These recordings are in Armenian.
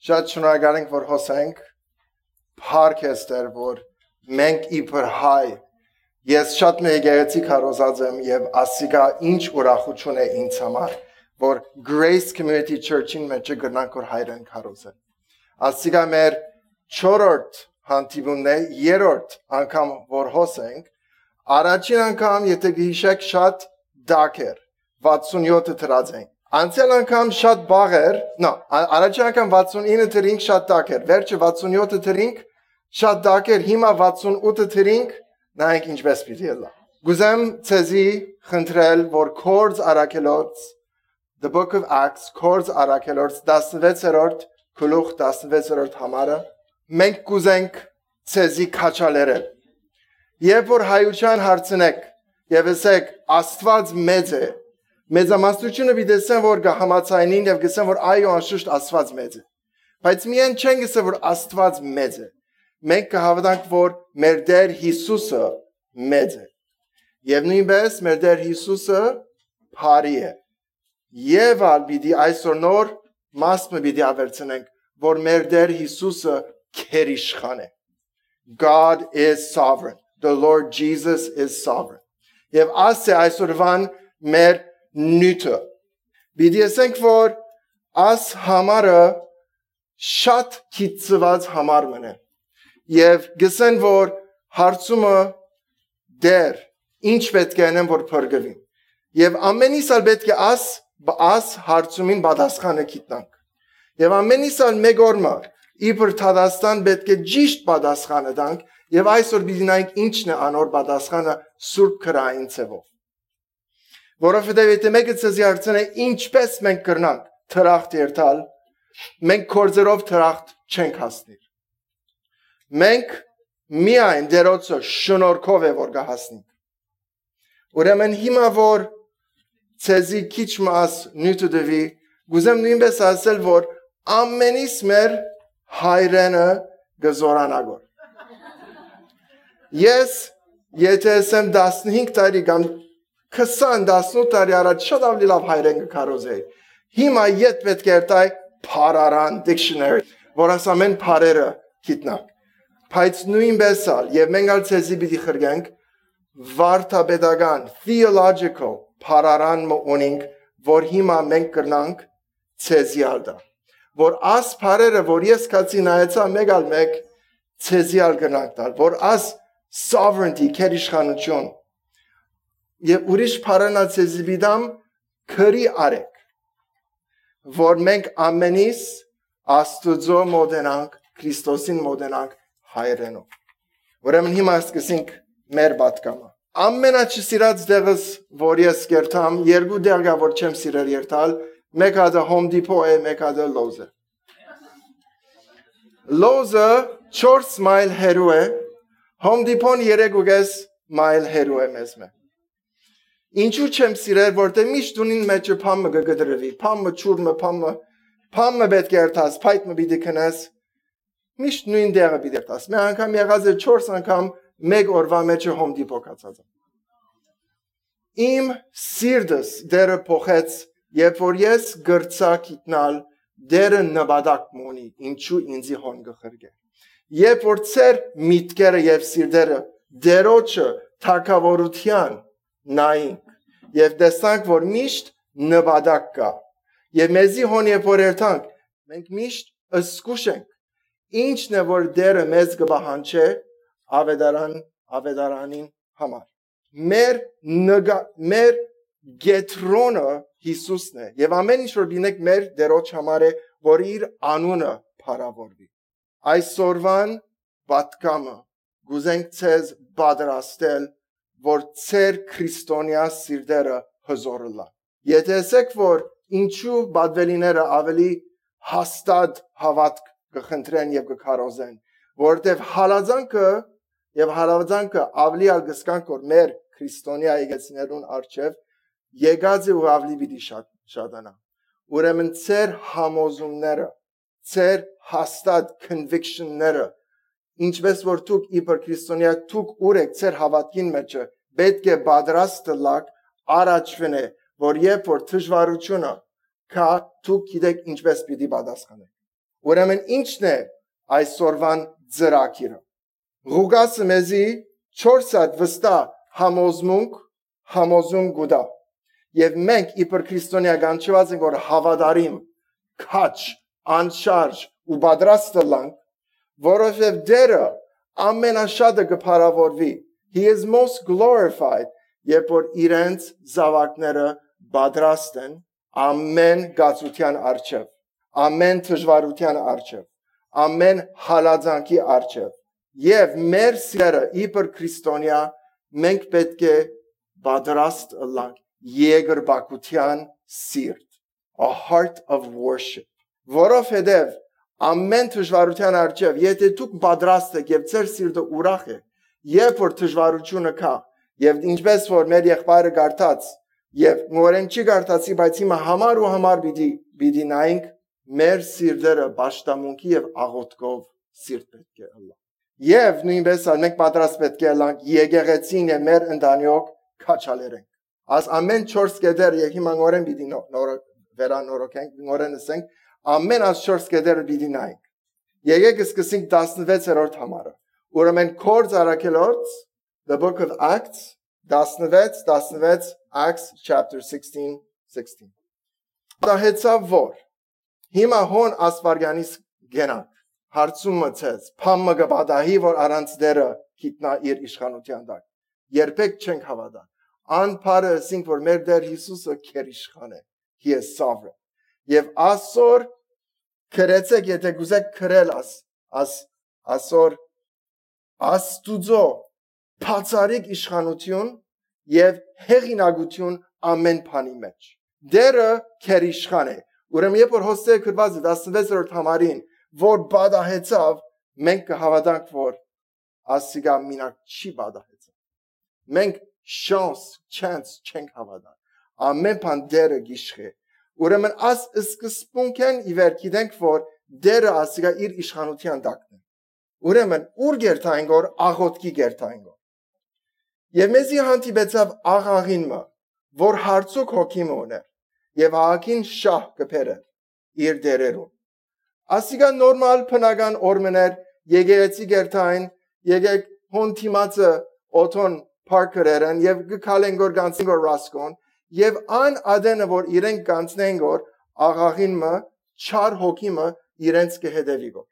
Շատ շնորհակալ ենք, որ հոսենք, փառք էստեր, որ մենք իբր հայ, ես շատ մեգերեցի քարոզած եմ և ասիգա ինչ ուրախություն է ինձ համար, որ Grace Community Church-ին մեջ գնանք որ հայրեն քարոզել։ Ասիգա մեր 4-րդ հանդիպումն է, 3-րդ անգամ որ հոսենք, առաջին անգամ, եթե գիշեք շատ դակ էր, 67 դրած ենք։ Անցյալ անգամ շատ բաղ էր, առաջին անգամ 69 դրինք շատ դակ էր, վերջը 67 դրինք շատ դակ էր, հիմա 68 դրինք, նայենք ինչպես պիտի ելա։ Գուզեմ ցեզի խնդրել, որ Կորձ առաքելոց, The Book of Acts, Կորձ առաքելոց 16-րդ գլուխ 16-րդ համարը, մենք կուզենք ցեզի քաչալերել։ Երբ որ հայության հարցնեք, եւ ասեք Աստված մեծ է, մեծամասնությունը դիտեն որ համացայնին եւ գսեն որ այո անշուշտ Աստված մեծ է։ Բայց միայն չեն գսել որ Աստված մեծ է։ Մենք կհավատանք որ մեր Տեր Հիսուսը մեծ է։ Եվ նույնպես մեր Տեր Հիսուսը բարի է։ Եվ ալբիդի այսօր նոր մասը պիտի ավերցնենք որ մեր Տեր Հիսուսը քերիշխան է։ God is sovereign. The Lord Jesus is sovereign. Եվ ասե այսօրվան մեր նյութը։ Պիտի ասենք որ աս համարը շատ քիծված համար մնե։ Եվ գսեն որ հարցումը դեր ինչ պետք է անեմ որ փրկվին։ Եվ ամենից ալ պետք է աս հարցումին պատասխանը գիտնանք։ Եվ ամենից ալ մեկ օրը իբր Թադաստան պետք է ճիշտ պատասխանը տանք եւ այսօր պիտի նայենք ինչն է անոր պատասխանը Սուրբ Քրային ցևով։ Որովհետև եթե մեկը ցեզի հարցնե ինչպես մենք կրնանք թրախտ երթալ, մենք կորձերով թրախտ չենք հասնի։ Մենք միայն դերոցը շնորհքով է որ կհասնենք։ Ուրեմն հիմա որ ցեզի քիչ մաս նյութը դվի, գուզեմ նույնպես ասել որ ամենից մեր հայրենը գզորանագոր։ Ես եթե ասեմ 15 տարի կամ 20-18 տարի առաջ շատ ավելի լավ հայրեն կքարոզեի։ Հիմա ետ պետք է երթայ փարարան dictionary, որ ասամեն փարերը գիտնանք։ Բայց նույնպես ալ եւ մենք ալ ցեզի պիտի խրգենք վարդապետական theological փարարան մոնինք, որ հիմա մենք կրնանք ցեզի ալդա։ Որ աս փարերը որ ես կացի նայեցա մեկ ալ մեկ ցեզի ալ կրնանք տալ, որ աս sovereignty քերիշխանություն Եվ ուրիշ փարանալ ցեզի բիդամ քրի արեք, որ մենք ամենից Աստծո մոդենանք, Քրիստոսին մոդենանք հայրենով։ Ուրեմն հիմա սկսենք մեր պատկամը։ Ամենաչսիրած դեղս, որ ես կերտամ, երկու դեղ կա, որ չեմ սիրել երթալ, մեկ հատը Home Depot է, մեկ հատը Lowe's է։ Lowe's-ը 4 մայլ հեռու է, Home Depot-ն 3.5 մայլ հեռու է մեզ մե։ Ինչու չեմ սիրել, որտեղ միշտ ունին մեջը փամը գգդրվի, փամը ճուրմը, փամը պետք է երթաս, փայտը պիտի քնես, միշտ նույն դեղը պիտի երթաս։ Մի անգամ եղած է 4 անգամ մեկ օրվա մեջը Home Depot կացած։ Իմ սիրտս դերը փոխեց, երբ որ ես գրծա գիտնալ, դերը նպատակ մունի, ինչու ինձի հոն գխրգե։ Երբ որ ծեր միտքերը եւ սիրտերը դերոջը թակավորության նայինք եւ տեսանք որ միշտ նպատակ կա եւ մեզի հոն երբ որ երթանք մենք միշտ ըսկուշ ենք ինչն է որ դերը մեզ կբահանչե ավետարանին համար մեր գետրոնը Հիսուսն է եւ ամեն ինչ որ բինեք մեր դերոջ համար է որ իր անունը փառավորվի այսօրվան պատկամը գուզենք ցեզ պատրաստել որ ծեր քրիստոնյա սիրտերը հզորելա։ Եթե ասեք որ ինչու բադվելիները ավելի հաստատ հավատք կխնդրեն եւ կքարոզեն, որովհետեւ հալածանքը ավելի ալգսկանք որ մեր քրիստոնյա եկեցիներուն արչեւ եկած ու ավելի պիտի շատանա։ Ուրեմն ծեր համոզումները, ծեր հաստատ conviction-ները Ինչպես որ դուք իբր քրիստոնյա դուք ուր եք ծեր հավատքին մեջը պետք է պատրաստ լաք առաջվեն է որ երբ որ դժվարությունը կա դուք գիտեք ինչպես պիտի պատասխանեք Ուրեմն ինչն է այսօրվան ծրագիրը։ Ղուկասը մեզի 4 հատ վստահ համոզում գուտա։ Եվ մենք իբր քրիստոնյա կանչված ենք, որ հավատարիմ, քաչ, անշարժ ու պատրաստ լանք, որովհետև Տերը ամենաշատը կփառավորվի. He is most glorified, երբ որ իրենց զավակները պատրաստ են ամեն գացության առջև, ամեն դժվարության առջև, ամեն հալածանքի առջև։ Եվ մեր սիրը իբր քրիստոնյա մենք պետք է պատրաստ լանք երկրպագության սիրտ, a heart of worship, որովհետև ամեն դժվարության առջև, եթե դուք պատրաստ եք եւ ձեր սիրտը ուրախ է, երբ որ դժվարությունը կա, եւ ինչպես որ մեր եղբայրը գարտած եւ նորեն չի գարտացի, բայց հիմա համար պիտի նայենք, մեր սիրտերը պաշտամունքի եւ աղոթքով սիրտ պետք է ըլլա։ Եվ նույնպես մենք պատրաստ պետք է լանք եկեղեցին եւ մեր ընտանիք քաչալերենք։ As ամեն 4 կետեր եւ հիմա նորեն պիտի վերանորոգենք, նորեն ասենք, ամեն as 4 կետերը պիտի նայենք։ Եկեք սկսենք 16-րդ համարը։ Ուրեմն Կորձ Արաքելոց, the book of Acts, 16 Acts chapter 16. Դա հեծավ որ հիմա հոն ասվարգյանից գենանք, հարցումը ցեց, փամը գբադահի, որ առանց դերը գիտնա իր իշխանության տակ։ Երբեք չենք հավատա։ Անփարը ասենք, որ մեր Տեր Հիսուսը քեր իշխան է, he is sovereign։ Եվ ասոր քրեցեք, եթե գուզեք քրել ասոր աստուծո բացարիք իշխանություն եւ հեղինակություն ամեն բանի մեջ։ Դերը քեր իշխան է։ Ուրեմն երբ որ Հոսեա գրված է 16-րդ համարին, որ բադահեցավ, մենք կհավատանք, որ ասիգա մինակ չի բադահեցավ։ Մենք chance չենք հավատալ։ Ամեն բան Դերը գիշխե։ Ուրեմն աս սկզբունքեն իվեր գիտենք, որ Դերը ասիգա իր իշխանության տակն է։ Ուրեմն ուր գերտային գոր աղոտքի գերտային գոր։ Եվ մեզի հանդիպեցավ աղաղինը, որ հարցուկ հոգի ուներ, եւ աղաքին շահ կփերեր իր դերերուն։ Ասիգա նորմալ բնական օրմներ եկեղեցի գերտային, եկեք հոնտիմացը օթոն parkereren եւ գկալեն գոր գանցին գոր ռասկոն եւ ան ադենը որ իրենք գանցնեն գոր աղաղինը չար հոգիմը իրենց կհետևի գոր։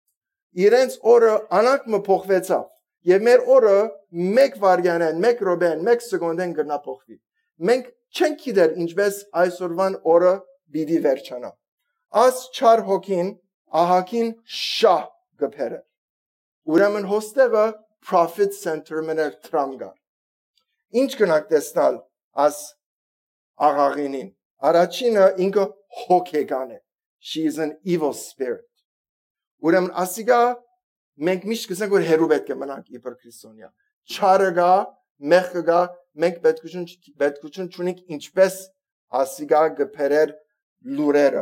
Իրենց օրը անակը փոխվեցավ եւ մեր օրը 1 վարյանեն, 1 րոպեն, 1 սեկունդեն գնա փոխվի։ Մենք չենք գիտեր ինչպես այսօրվան օրը պիտի վերջանա։ Աս չար հոգին ահակին շահ գբերը։ Ուրեմն հոստեղը profit center մներ տրամգար։ Ինչ կնակ տեսնալ աս աղաղինին։ Առաջինը ինքը հոգեգան է։ She is an evil spirit. Ուրեմն ասիգա մենք միշտ կսենք որ հերու պետք է մնանք իբր քրիստոնյա։ Չարը գա, մեղքը գա, մենք պետքություն չունենք ինչպես ասիգա գբերեր լուրերը։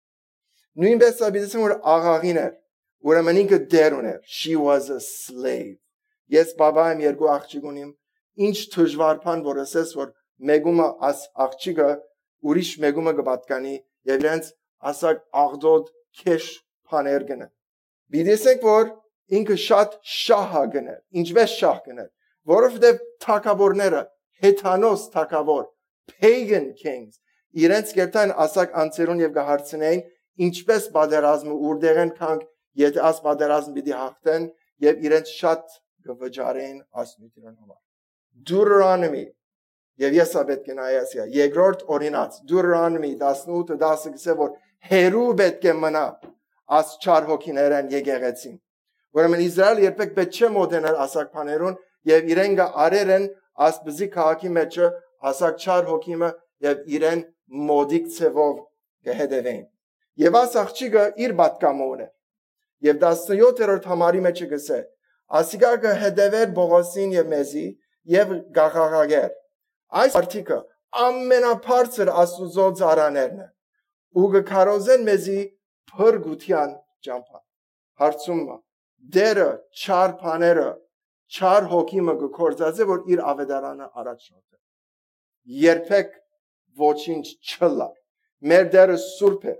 Նույնպես abidեցում որ աղաղին էր, ուրեմն ինքը դեր ուներ, she was a slave։ Ես բաբայեմ երկու աղջիկ ունիմ, ինչ դժվար բան որ ասես որ մեգումը աս աղջիկը ուրիշ մեգումը կպատկանի եւ իրենց ասակ աղդոդ քեշ բաներ գնա։ Բիդեսեք որ ինքը շատ շահ գներ, ինչպես շահ գներ, որովհետեւ թակավորները հեթանոս թակավոր pagan kings իրենց կերտան ասակ անցերուն եւ գահարցնեին ինչպես բادرազմը ուրդեղ են քանք եթե աս բادرազմ պիտի հաղթեն եւ իրենց շատ գվճարեն ասնույթին համար Deuteronomy եւ ես պետք է նայասիա երկրորդ օրինաց Deuteronomy 18:10 գսե որ հերու պետք է մնա աս չար հոգիներեն եկեղեցին ուրեմն Իսրայել երբեք պետք չէ մոդենալ ասակ բաներուն եւ իրեն գա արերեն աս բզի քաղաքի մեջը ասակ չար հոգիմը եւ իրեն մոդիկ ցևով կհետևեն եւ աս աղջիկը իր պատկամոն է եւ 17-րդ համարի մեջ գսե ասիգա կհետևեր Բողոսին եւ մեզի եւ գաղաղագեր այս արտիկը ամենաբարձր աստուծո ծառաներն է ու կքարոզեն մեզի փրկության ճամփա հարցումը դերը չար բաները չար հոգիմը կկործածե որ իր ավետարանը առաջնորդե երբեք ոչինչ չլա մեր դերը սուրբ է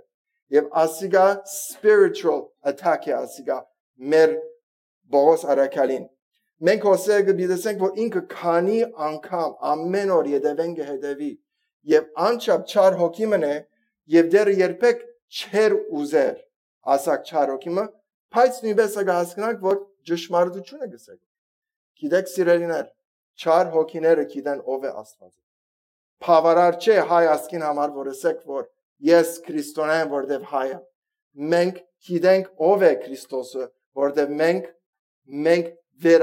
Եվ ասիգա spiritual attack է ասիգա մեր Բողոս Արաքալին։ Մենք հոսերը գիտենք, որ ինքը քանի անգամ ամեն օր յետևեն կհետևի եւ անչափ չար հոգի մնե եւ դեռ երբեք չեր ուզեր ասակ չար հոգիմը, բայց նույնպես կհասկանանք, որ ճշմարտությունը գսեք։ Գիտեք սիրելիներ, չար հոգիները գիտեն ով է Աստված։ Բավարար չէ հայ ասկին համար, որ ասեք, որ ես քրիստոնյա եմ, որտեվ հայ եմ։ Մենք գիտենք ով է Քրիստոսը, որտեվ մենք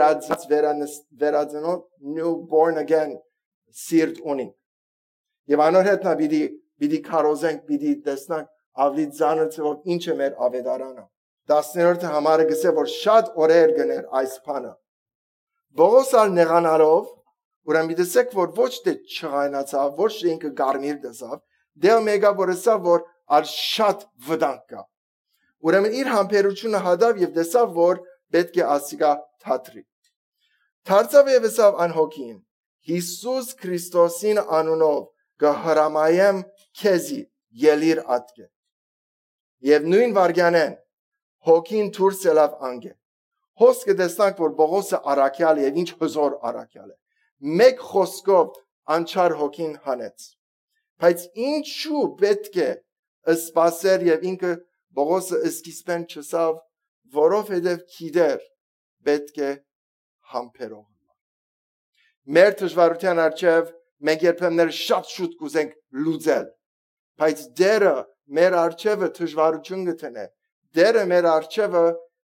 վերածնող new born again սիրտ ունենք։ Եվ անոր հետ նա պիտի քարոզենք, պիտի տեսնանք ավելի ծանր ծավալ ինչ է մեր ավետարանը։ 10-րդ համարը գսե, որ շատ օրեր գներ այս բանը։ Բողոս ալ նեղանալով, ուրեմն դեսեք, որ ոչ թե չղայնացավ, ոչ թե ինքը գարմիր դասավ, դեռ մեգա որ ասավ, որ ալ շատ վտանգ կա։ Ուրեմն իր համբերությունը հադավ եւ դեսավ, որ պետք է ասիգա թատրի։ Դարձավ եւ ասավ ան հոգին. Հիսուս Քրիստոսին անունով կհրամայեմ քեզի ելիր ատկե։ Եվ նույն վարգյանեն հոգին դուրս ելավ անգե։ Հոսքը տեսնանք, որ Բողոսը առաքյալ եւ ինչ հզոր առաքյալ է։ Մեկ խոսքով անչար հոգին հանեց։ Բայց ինչու պետք է սպասեր եւ ինքը Բողոսը սկիզբեն չսավ, որովհետեւ գիտեր պետք է համբերող։ Մեր դժվարության առջև մենք երբեմն շատ շուտ կուզենք լուծել, բայց դերը մեր առջևը դժվարություն կտնե։ Դերը մեր առջևը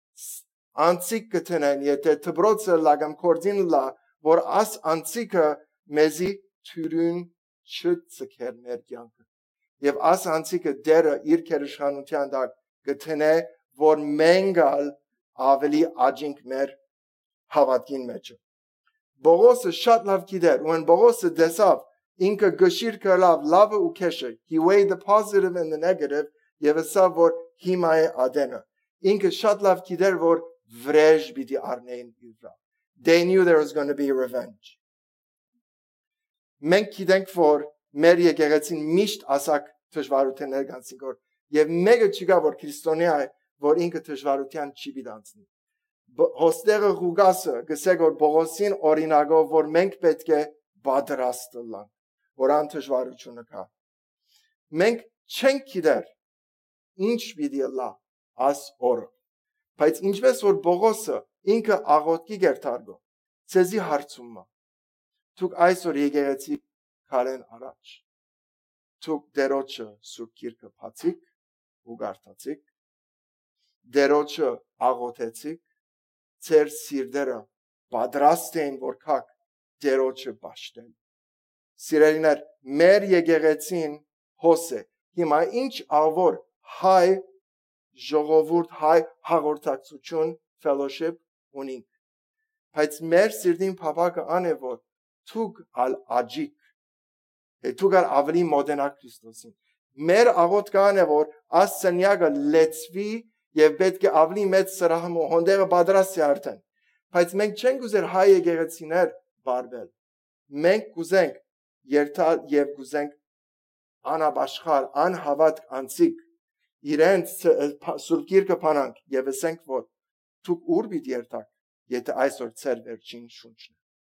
անցիկ կտնեն, եթե դբրոցը լագամ կորձին լա, որ աս անցիկը մեզի թյուրուն չծքեր մեր կյանքը։ Եվ աս անցիկը դերը իր քերիշխանության դակ կտնե, որ մենք ավելի աճենք մեր հավատքին մեջ։ Բողոսը շատ լավ գիտեր, ու Բողոսը դեսավ ինքը գշիր կլավ լավը ու քեշը, he weighed the positive and the negative, եւ ասավ, որ հիմա է ադենը։ Ինքը շատ լավ գիտեր, որ վրեժ պիտի առնեին իր։ They knew there was going to be revenge. Մենք գիտենք, որ մեր եկեղեցին միշտ ասակ դժվարություններ կանցնի, եւ մեկը չկա, որ քրիստոնյա է, որ ինքը դժվարության չի պիտի անցնի։ Հոստերը Ղուգասը գսեք, որ Բողոսին օրինակով, որ մենք պետք է պատրաստ լինենք, որ ան դժվարությունը կա։ Մենք չենք գիտեր ինչ պիտի լա աս օրը, բայց ինչպես որ Բողոսը ինքը աղոթքի գերտարգո, ցեզի հարցումը։ Դուք այսօր եկեղեցի քարեն առաջ։ Դուք դերոջը սուրբ գիրքը բացիկ ու գարտացիկ։ Դերոջը աղոթեցիկ, ծեր սիրտերը պատրաստ էին, որ կաք դերոջը պաշտեն։ Սիրելիներ, մեր եկեղեցին հոս է։ Հիմա ինչ ավոր հայ ժողովուրդ, հայ հաղորդակցություն, fellowship ունենք։ Բայց մեր սիրտին փապակը ան է, որ դուք ալ աջիկ, դուք ալ ավելի մոդենակ Քրիստոսին։ Մեր աղոթքան է, որ աս սենյակը լեցվի եւ պետք է ավելի մեծ սրահը հոնդերը պատրաստ է արդեն։ Բայց մենք չենք ուզեր հայ եկեղեցիներ բարվել։ Մենք կուզենք երթալ եւ կուզենք անաբաշխալ, անհավատ անցիկ իրենց սուրբ գիրքը փանանք եւ ասենք, որ դուք ուր պիտի երթաք, եթե այսօր ծեր վերջին շունչն է։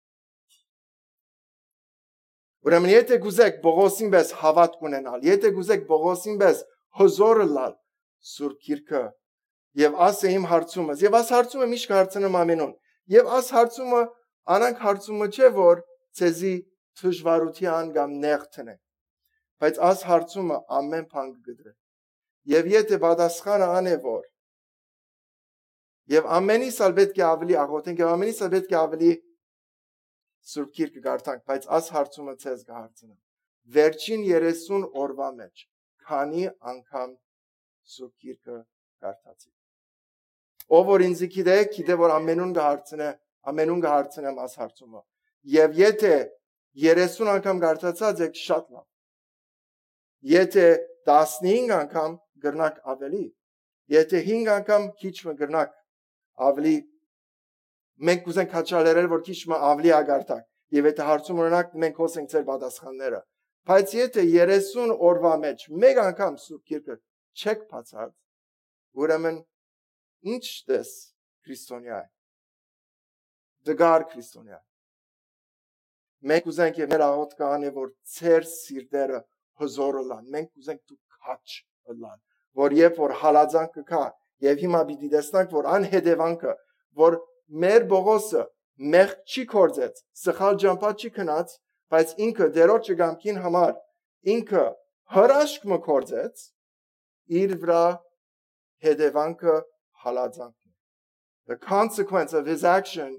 Ուրեմն եթե կուզեք Բողոսին պես հավատ ունենալ, եթե կուզեք Բողոսին պես հզոր լալ սուրբ գիրքը եւ ասե իմ հարցումս, եւ աս հարցումը միշտ հարցնում ամենուն, եւ աս հարցումը անանք հարցումը չէ, որ ցեզի դժվարության կամ նեղթն է, բայց աս հարցումը ամեն բան կգրե։ Եվ եթե պատասխանը ան է, որ եւ ամենից ալ պետք է ավելի աղոթենք, եւ ամենից ալ պետք է ավելի սուրբ գիրքը գարտանք, բայց աս հարցումը ցեզ կհարցնեմ։ Վերջին 30 օրվա մեջ քանի անգամ սուրբ գիրքը գարտացի։ Ով որ ինձ գիտե, որ ամենուն կհարցնեմ աս հարցումը։ Եվ եթե 30 անգամ գարտացած եք, շատ լավ։ Եթե 15 անգամ գրնակ ավելի, եթե 5 անգամ քիչ գրնակ ավելի, մենք կուզենք հաճալերել, որ քիչ ավելի ագարտակ, եւ եթե հարցում ունենաք, մենք հոսենք ձեր պատասխանները։ Բայց եթե 30 օրվա մեջ մեկ անգամ սուրբ գիրքը չեք բացած, ուրեմն ինչ դες քրիստոնյա է։ Դգար քրիստոնյա։ Մենք ուզենք եւ մեր աղոթքան է որ ծեր սիրտերը հզոր լան։ Մենք ուզենք դու քաչ լան, որ երբ որ հալածանքը կա եւ հիմա պիտի տեսնանք որ անհետևանքը, որ մեր Բողոսը մեղ չի կործեց, սխալ ջամփա չի քնած, բայց ինքը դերոջը գամքին համար ինքը հրաշք մը կործեց, իր վրա հետևանքը հալածանքն է։ The consequence of his action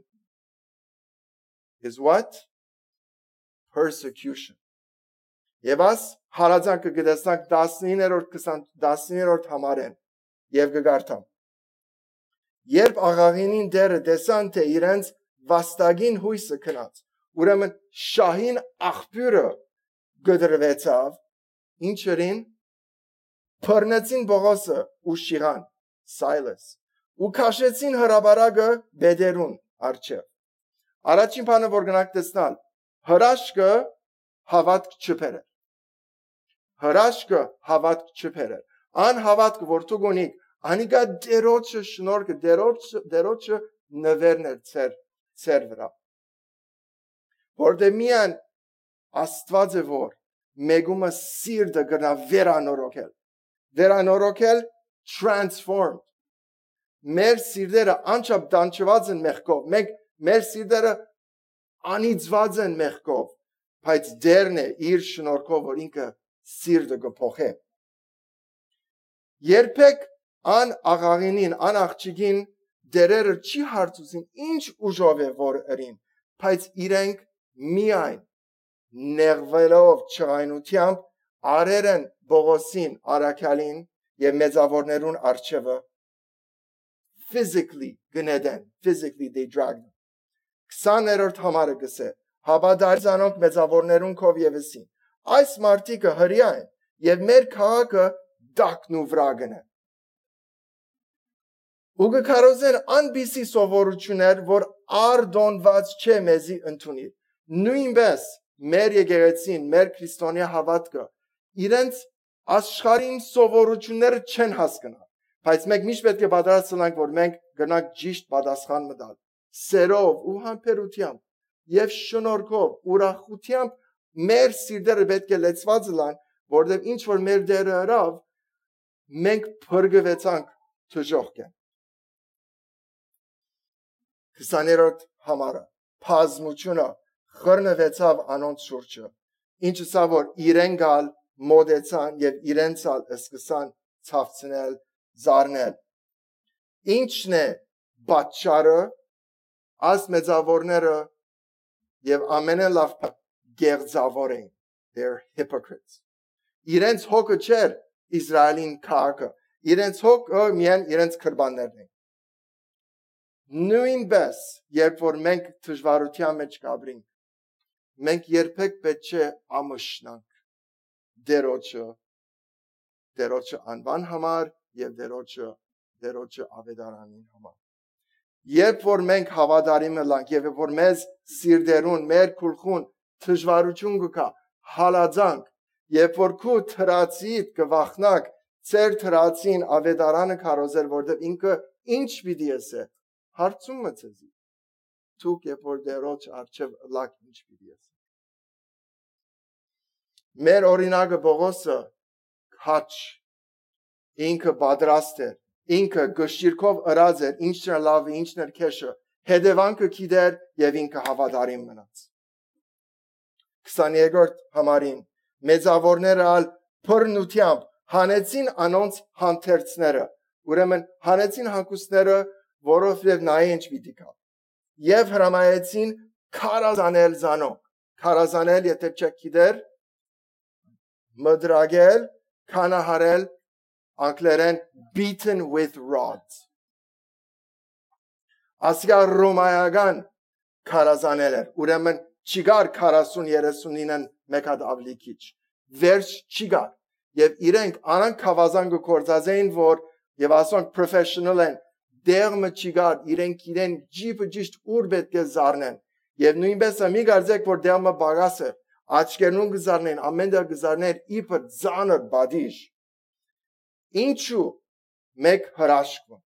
is what? Persecution. Եվ աս հալածանքը գտեսնանք 19-րդ համարեն եւ գգարտամ։ Երբ աղաղինին դերը տեսան թե իրենց վաստագին հույսը քնած, ուրեմն շահին աղբյուրը գդրվեցավ, ինչերին բռնեցին Բողոսը ու Շիղան, Սայլես, ու քաշեցին հրաբարակը բեդերուն արջև։ Առաջին բանը որ գնանք տեսնալ, հրաշքը հավատք չփերել։ Հրաշքը հավատք չփերել։ Անհավատքը որ դու գոնիկ, անիկա դերոջը շնորհքը, դերոջը նվերներ ծեր վրա։ Որտե միան Աստված է որ մեգումը սիրտը գնա վերանորոգել transformed։ Մեր սիրտերը անչափ դանչված են մեղքով, մեր սիրտերը անիծված են մեղքով, բայց դերն է իր շնորհքով որ ինքը սիրտը կփոխե։ Երբեք ան աղաղինին, ան աղջիկին դերերը չի հարցուցին ինչ ուժով է որ ըրին, բայց իրենք միայն նեղվելով չղայնությամբ արերեն Բողոսին, Արաքալին եւ մեծավորներուն արջևը physically գնեդեն, physically they dragged them. 20-րդ համարը գսե, հավադարձանոք մեծավորներուն կով եվեսին, այս մարդիկը հրյա են եւ մեր քաղաքը դակն ու վրա գնեն։ Ու գկարոզեն անբիսի սովորություններ, որ արդոնված չէ մեզի ընդունիր։ Նույնպես մեր եկեղեցին, մեր քրիստոնյա հավատքը իրենց աշխարհին սովորությունները չեն հասկանում, բայց մենք միշտ պետք է պատրաստ լինենք, որ մենք գնանք ճիշտ պատասխան մտալ, սերով ու համբերությամբ եւ շնորհքով, ուրախությամբ մեր սիրտերը պետք է լեցված լինեն, որովհետեւ ինչ որ մեր դերը հրավ, մենք փրկվեցանք թժողքեն։ 20-րդ համարը բազմությունը խռնվեցավ անոնց շուրջը, ինչը սա որ իրեն գալ մոդեցան եւ իրենցալ սկսան ցավցնել, զարնել։ Ինչն է պատճառը, աս մեծավորները եւ ամենալավ գեղձավոր են, they're hypocrites։ Իրենց հոգը չէր Իսրայելին քաղաքը, իրենց հոգը միայն իրենց քրբաններն են։ Նույնպես, երբ որ մենք դժվարության մեջ կապրենք, մենք երբեք պետք չէ ամշնանք դերոջը անվան համար եւ դերոջը ավետարանին համար։ Երբ որ մենք հավատարիմ ենք եւ որ մեզ սիրտերուն, մեր քուլխուն դժվարություն կա, հալածանք, երբ որ քու թրացիդ կվախնակ, ծեր թրացին ավետարանը կարոզել, որտեղ ինքը ինչ պիտի ասե, հարցում մցեզի։ Դուք երբ որ դերոջ արջև լակ ինչ պիտի ասե։ Մեր օրինակը Բողոսը քաչ, ինքը պատրաստ էր, ինքը գշիրքով ըրած էր, ինչն է լավը, ինչն է քեշը, հետևանքը գիտեր եւ ինքը հավատարիմ մնաց։ 22-րդ համարին մեծավորները ալ բռնությամբ հանեցին անոնց հանթերցները, ուրեմն հանեցին հանգուստները, որովհետև նայ ինչ պիտի կա։ Եվ հրամայեցին քարազանել զանոք։ Քարազանել, եթե չեք գիտեր, մդրագել, քանահարել, անգլերեն beaten with rods։ Ասկա ռոմայական քարազանել էր, ուրեմն չգար 40-39-ն մեկ հատ ավելի քիչ։ Վերջ չգար։ Եվ իրենք անանք խավազան գործած էին, որ եւ ասոնք professional են, դերմը չգար, իրենք իրեն ջիպը ճիշտ ուր պետք է զարնեն։ Եվ նույնպես մի կարծեք, որ դերմը բագաս է, աչքերուն գզարնեն, ամեն դեր գզարներ իբր ծանր բադիժ։ Ինչու մեկ հրաշքվում։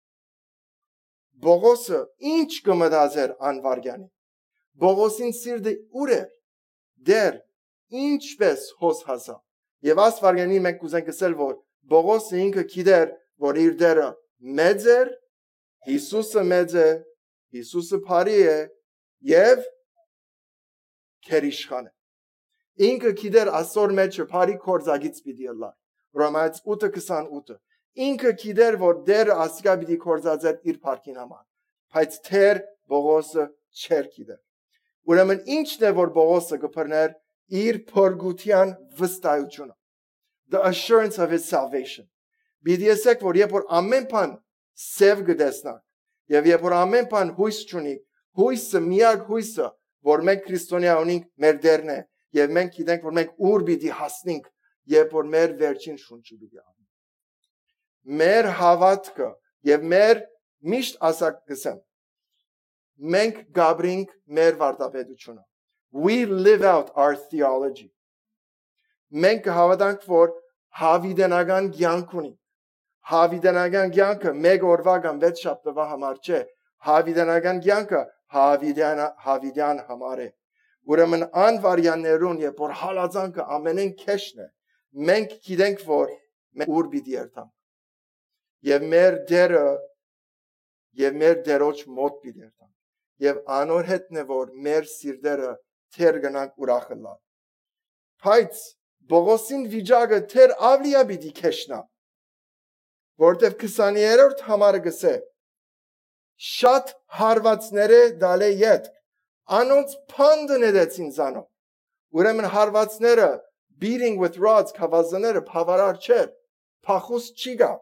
Բողոսը ինչ կմտածեր անվարգյանի։ Բողոսին սիրտը ուր էր։ Դեր ինչպես հոս հասա։ Եվ ասվարգյանի մենք կուզենք ասել, որ Բողոսը ինքը գիտեր, որ իր դերը մեծ էր, Հիսուսը մեծ է, Հիսուսը բարի է եւ քերիշխան է։ Ինքը գիտեր ասոր մեջը բարի կորզագից պիտի լա։ Հռոմայացիս 8:28։ Ինքը գիտեր, որ դերը ասկա պիտի կորզածեր իր բարքին համար։ Բայց թեր Բողոսը չեր գիտեր։ Ուրեմն ինչն է, որ Բողոսը կբռներ իր փրկության վստահությունը։ The assurance of his salvation. Բիդի ասեք, որ երբ որ ամեն բան սև գտեսնանք, եւ երբ որ ամեն բան հույս չունի, հույսը միակ հույսը, որ մենք քրիստոնյա ունենք, մեր դերն է, եւ մենք գիտենք, որ մենք ուր պիտի հասնենք, երբ որ մեր վերջին շունչը պիտի անենք։ Մեր հավատքը եւ մեր միշտ ասակ գսեմ, մենք գաբրինք մեր վարտապետությունը։ We live out our theology. Մենք հավատանք, որ հավիդենական կյանք ունի։ Հավիդենական կյանքը մեկ օրվա կամ 6 շաբթվա համար չէ։ Հավիդենական կյանքը հավիդյան համար է։ Ուրեմն անվարյաններուն, երբ որ հալածանքը ամենեն քեշն է, մենք գիտենք, որ մենք ուր պիտի երթանք։ Եվ մեր դերը եւ մեր դերոջ մոտ պիտի երթանք։ Եվ անոր հետն է, որ մեր սիրտերը թեր գնանք ուրախը լա։ Բայց Բողոսին վիճակը թեր ավլիա պիտի քեշնա, որտեվ 20-րդ համարը գսե շատ հարվածները դալե յետ անոնց փանդն edեցին զանո։ Ուրեմն հարվածները beating with rods կավազները բավարար չէր, փախուս չի գա։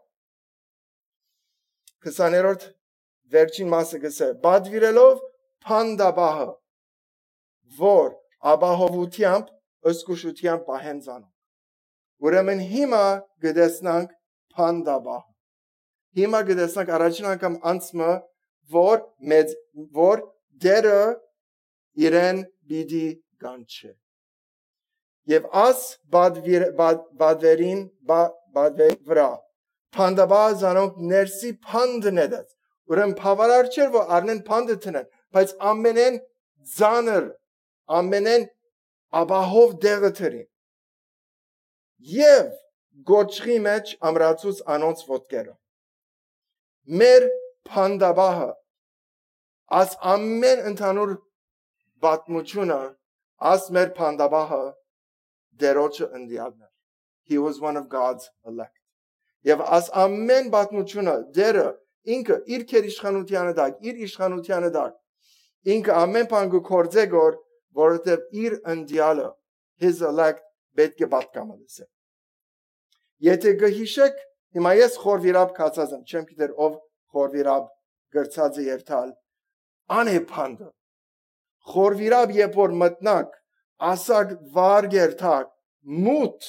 20-րդ վերջին մասը գսե բադվիրելով փանդաբահը, որ աբահովությամբ ըսկուշությամբ պահեն զանոք։ Ուրեմն հիմա գտեսնանք փանդաբահ։ Հիմա գտեսնանք առաջին անգամ անցմը, որ դերը իրեն պիտի գանչե։ Եվ աս բադվերին վրա փանդաբահ զանոք ներսի փանդն էդեց։ Ուրեմն բավարար չէր, որ առնեն փանդը տնեն, բայց ամենեն ձանր, ամենեն աբահով դեղը թրին։ Եվ գոչխի մեջ ամրացուց անոնց ոտքերը։ Մեր փանդաբահը աս ամեն ընդհանուր պատմությունը, աս մեր փանդաբահը դերոջը ընդիալն էր։ He was one of God's elect. Եվ աս ամեն պատմությունը դերը ինքը իր քերիշխանությանը դակ, իր իշխանությանը դակ, ինքը ամեն բան կորձե գոր, որովհետև իր ընդիալը his elect պետք է պատկամը լսե։ Եթե գհիշեք, հիմա ես խորվիրապ կացած եմ, չեմ գիտեր ով խորվիրապ գրծած է երթալ, անեպանդը։ Խորվիրապ երբ որ մտնակ, ասակ վարգ երթակ, մութ,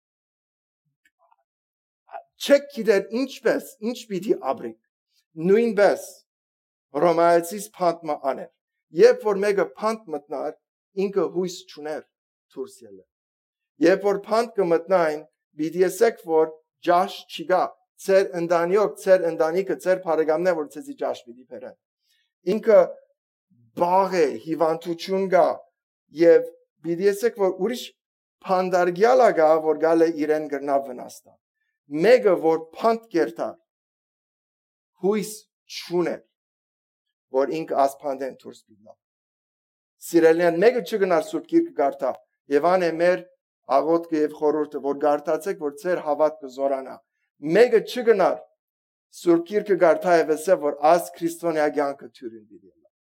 չեք գիտեր ինչպես, ինչ պիտի ապրիկ, նույնպես Հռոմայացիս փանդը աներ։ Երբ որ մեկը փանդ մտնար, ինքը հույս չուներ դուրս ելը։ Երբ որ փանդ կմտնային, պիտի ասեք, որ ջաշ չկա, ծեր ընտանիոք, ծեր ընտանիքը, ծեր բարեկամներ, որ ցեզի ջաշ պիտի բերեն։ Ինքը բաղ է, հիվանդություն կա, եւ պիտի ասեք, որ ուրիշ փանդարգյալա կա, որ գալ է իրեն գրնավ վնաստան։ Մեկը որ փանդ կերտար, հույս չուներ, որ ինքը ասփանդեն դուրս պիտի։ Սիրելիան մեկը չգնար Սուրբ Գիրքը գարտա եւ անե մեր աղոթքը եւ խորհուրդը որ գարտացեք որ ձեր հավատքը զորանա մեկը չգնար Սուրբ Գիրքը գարտա եւ ասե որ աս քրիստոնյա կյանքը թյուրին դիլի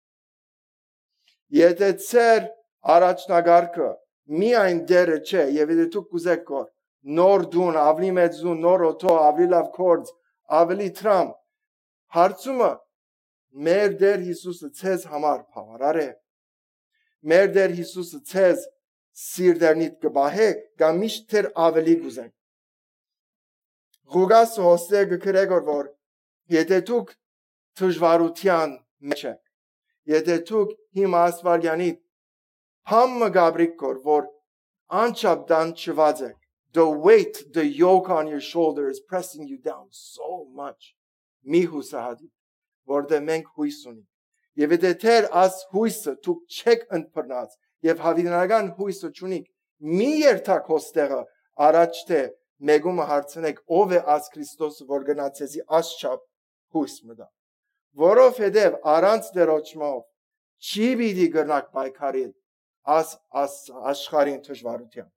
եթե ձեր առաջնագարկը միայն դերը չէ եւ եթե դուք կուզեք կոր նոր դուն ավելի մեծ դուն նոր օթո ավելի լավ կորձ ավելի տրամ հարցումը մեր Տեր Հիսուսը ցեզ համար բավարար է մեր Տեր Հիսուսը ցեզ սիրտերնիդ կբահե կամ միշտ թեր ավելի գուզենք Ղուգաս հոստը գրեգոր որ եթե դուք դժվարության մեջ եք եթե դուք հիմա ասվարգյանի համը գաբրիկ կոր որ անչափ դան չված եք The weight, the yoke on your shoulder is pressing you down so much. Մի հուսահատի, որտեղ մենք հույս ունենք։ Եվ եթե աս հույսը դուք չեք ընտրած եւ հավիտենական հույսը ունիք, մի երթակ հոստեղը առաջ թե մեգումը հարցնեք ով է աս Քրիստոսը, որ գնացեցի ասչափ հույս մտա։ Որովհետեւ առանց դերոճմով չի պիտի գնաք պայքարել աս աշխարհին դժվարությամբ։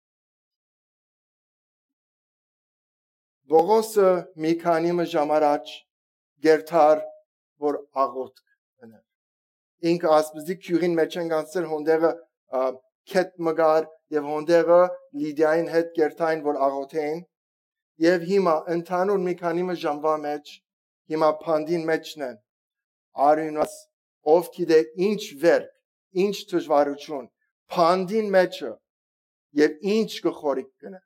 Բողոսը մի քանի ժամ առաջ գերթար որ աղոտ կներ։ Ինքը ասպզի քյուրին մեջ են գանցել հոնդեղը քետ մգար եւ հոնդեղը լիդիային հետ գերթային որ աղոթեին եւ հիմա ընդհանուր մի քանի ժամվա մեջ հիմա փանդին մեջն են արյունած ով գիտե ինչ վերք ինչ դժվարություն փանդին մեջը եւ ինչ կխորիկ կնե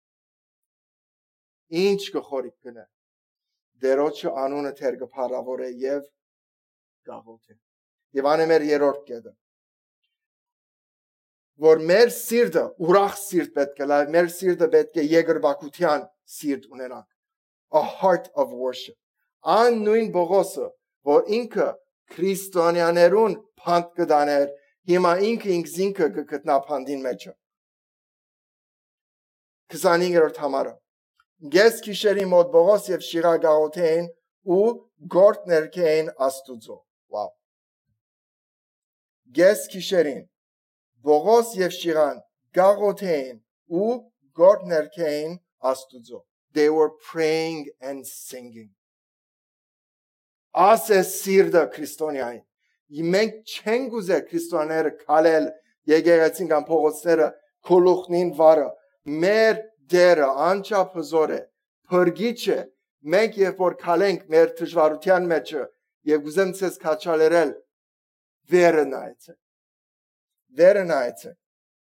ինչ կխորիկ կնե դերոջը անունը թեր կփառավոր է եւ գաղութ է եւ անեմեր երրորդ կետը որ մեր սիրտը ուրախ սիրտ պետք է լավ մեր սիրտը պետք է եգրբակության սիրտ ունենանք a heart of worship an նույն Բողոսը որ ինքը քրիստոնյաներուն փանդ կդաներ հիմա ինքը ինքը կգտնա փանդին մեջը 25-րդ համարը Գես քիշերի մոտ Բողոս եւ Շիրա գաղութեին ու գործ ներքեին Աստուծո Wow Գես քիշերին Բողոս եւ Շիրան գաղութեին ու գործ ներքեին Աստուծո They were praying and singing Ասե սիրտը քրիստոնյային մենք չենք ուզել քրիստոնյաները քալել եկեղեցին կամ փողոցները քոլուխնին վարը մեր դերը անչափ հզոր է փրկիչ է մենք երբ որ քալենք մեր դժվարության մեջը եւ ուզեմ ցես քաչալերել վերը նայեցեք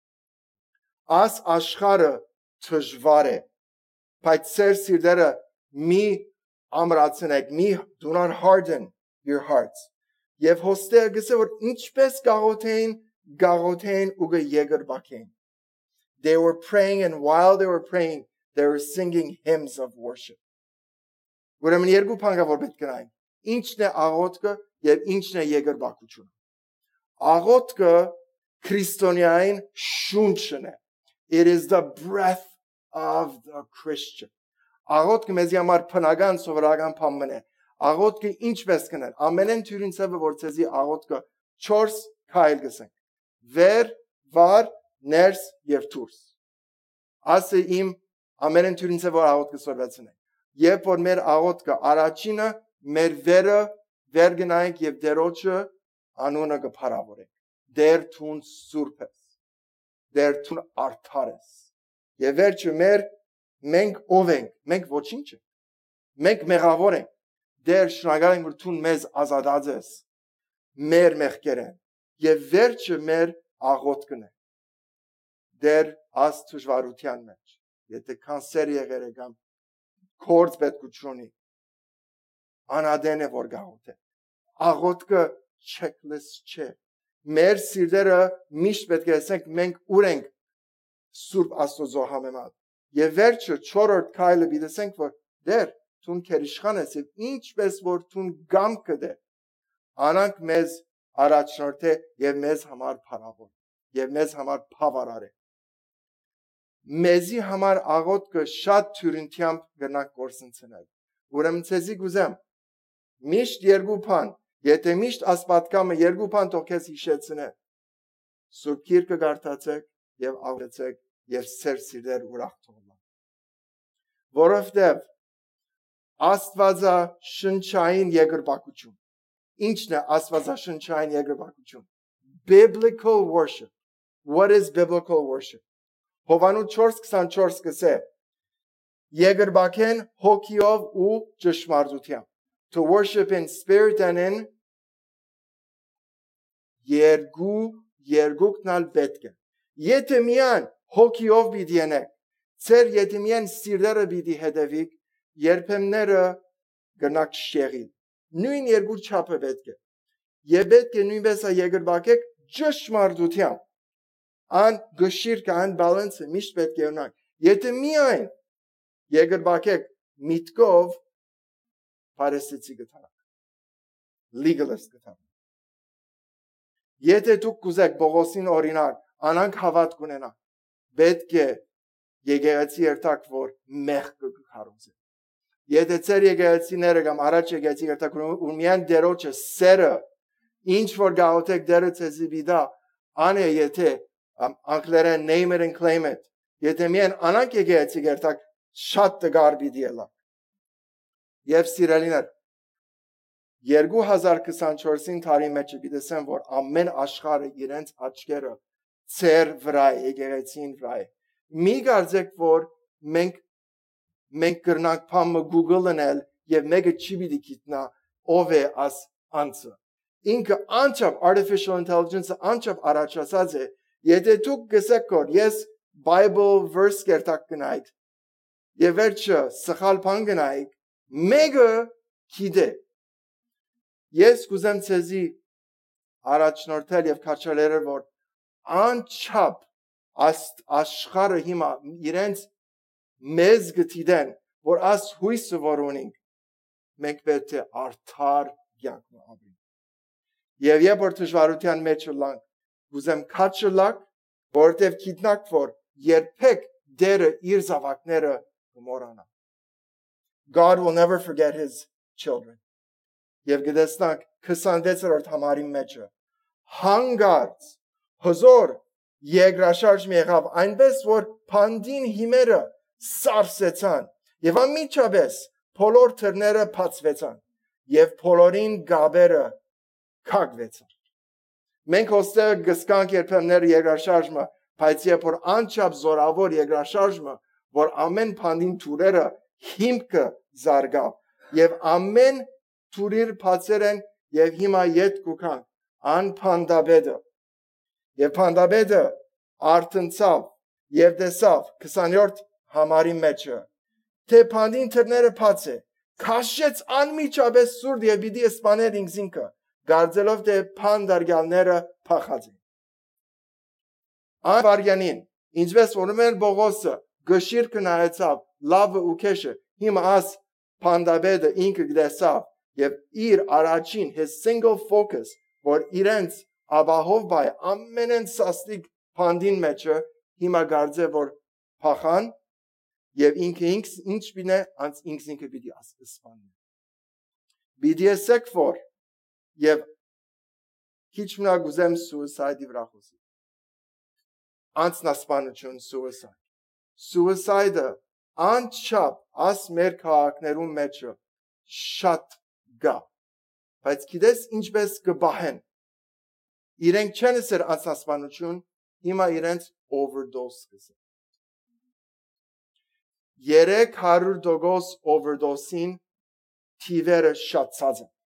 աս աշխարհը դժվար է բայց ծեր սիրտերը մի ամրացնեք մի do not harden your hearts եւ հոստերը գսե որ ինչպես գաղութեին ու գեգրբակեին They were praying and while they were praying they were singing hymns of worship. Ուրեմն երկու բան կա որ պետք է նայենք ինչն է աղոթքը եւ ինչն է եգրբակությունը աղոթքը քրիստոնյային շունչն է It is the breath of the Christian աղոթքը մեզ համար բնական սովորական բան է աղոթքը ինչպես կնել ամենեն թյուրին ցավը որ ցեզի աղոթքը 4 քայլ գսենք վեր վար ներս եւ դուրս ասե իմ ամենեն թյուրին ցավը որ աղոթքը սորվեցնենք Երբ որ մեր աղոթքը առաջինը մեր վեր գնայինք եւ դերոջը անունը կփառավորենք դեր թուն սուրբ ես դեր թուն արդար ես եւ վերջը մենք ով ենք մենք ոչինչ ենք մենք մեղավոր ենք դեր շնորհակալ ենք որ թուն մեզ ազատած ես մեր մեղքերեն եւ վերջը մեր աղոթքն է դեր աստուժվարության մեջ եթե կանսեր եղեր կամ Կորձ պետքությունի անադեն է որ գաղութ է աղոթքը checklist չէ մեր սիրտերը միշտ պետք է ասենք մենք ուր ենք Սուրբ Աստծո համեմատ եւ վերջը 4-րդ քայլը դիտենք որ դեր ցուն քերիշխան ես եւ ինչպես որ ցուն գամ կդե անանք մեզ առաջնորդ է եւ մեզ համար փառավոր եւ մեզ համար բավարար է Մեզի համար աղոթքը շատ թյուրինությամբ գնանք գործընծնել ուրեմն ցեզի գուզեմ միշտ երկու բան եթե միշտ ասպատկամը երկու բան թողես հիշեցնե Սուրբ Գիրքը կարդացեք եւ աղոթեցեք եւ սեր սիրտեր ուրախ թողնան որովհետեւ Աստվածաշնչային եգրբակություն ինչն է Աստվածաշնչային եգրբակություն Biblical worship What is biblical worship Հովանու 4:24 կսե Եգրբակեն հոգիով ու ճշմարտությամբ To worship in spirit and in երկուքնալ պետք է Եթե միան հոգիով պիտի ենեք Ձեր եթե միան սիրտերը պիտի հետևիկ երբեմները գնաք շեղիլ Նույն երկու չափը պետք է Եվ պետք է նույնպես եգրբակեք ճշմարտությամբ An գշիր կան բալանսը միշտ պետք է ունենանք Եթե միայն եգրբակեք միտքով Փարեսեցի գտարակ, legalist գտարակ։ Եթե դուք կուզեք Պողոսին օրինակ, անանք հավատք ունենաք, պետք է եկեղեցի երթակ, որ մեղքը կքարոզի։ Եթե ծեր եկեղեցիները կամ առաջ եկեղեցի երթակ ու միայն դերոջը սերը, ինչ որ գաղութեք դերը ցեզի բիդա, անե եթե անգլերեն name it and claim it, եթե միայն անանք եկեղեցի երթակ շատ տգար բիդի ելա։ Եվ սիրելիներ, 2024 տարի մեջ գիտեմ, որ ամեն աշխարհը իրենց աչքերը ծեր վրա է, եկեղեցին վրա է։ Մի կարծեք, որ մենք կրնանք փամը Google-նել եւ մեկը չի պիտի գիտնա ով է աս անցը։ Ինքը անչափ artificial intelligence-ը անչափ առաջացած է, եթե դուք գսեք որ ես Bible verse կերտակ գնայք եւ վերջը սխալ բան գնայք, մեկը գիտե։ Ես կուզեմ ցեզի առաջնորդել եւ քաչալերը որ անչափ աշխարհը հիմա իրենց մեզ գտիդեն որ աս հույսը որ ունենք մենք պետք է արդար կյանք ապրենք եւ երբ որ դժվարության մեջ լանք կուզեմ քաչլակ որտեվ գիտնակ որ երբեք դերը իր զավակները կմոռանա God will never forget his children Եվ գտեսնանք 26-րդ համարի մեջը հանգարց հզոր երկրաշարժ եղավ այնպես որ փանդին հիմերը սարսեցան եւ անմիջապես բոլոր թռները բացվեցան եւ բոլորին գաբերը քագվեցան Մենք հոստեղ գսկանք երբեմներ երկրաշարժը բայց երբ որ անչափ զորավոր երկրաշարժը որ ամեն փանդին թուրերը հիմքը զարգավ եւ ամեն Թուրիր բացեր են եւ հիմա ետ կուքան ան փանդաբեդը եւ փանդաբեդը արտնցավ եւ տեսավ 20-րդ համարի մեջը թե փանդին թռները բաց է քաշեց անմիջապես սուրդ եւ պիտի սպաներ ինքնինքը գարձելով թե փանդարգալները փախած են Այն վարյանին ինչպես որում են Բողոսը գշիր կնայեցավ լավը ու քեշը հիմա աս փանդաբեդը ինքը գտեսավ Եվ իր առաջին his single focus որ իրենց աբահով բայ ամենեն սաստիկ փանդին մեջը հիմա գարձե որ փախան եւ ինքը ինչ բինե անց ինքը պիտի ասպաննի Պիտի ասեք որ եւ քիչ մնա գուզեմ suicide-ի վրա խոսի Անցնասպանություն suicide-ը անչափ աս մեր քաղաքներում մեջը շատ գա բայց գիտես ինչպես կբահեն իրենք չեն ասեր անցնասպանություն հիմա իրենց overdose կսեն 300% overdose-ին թիվերը շատացած են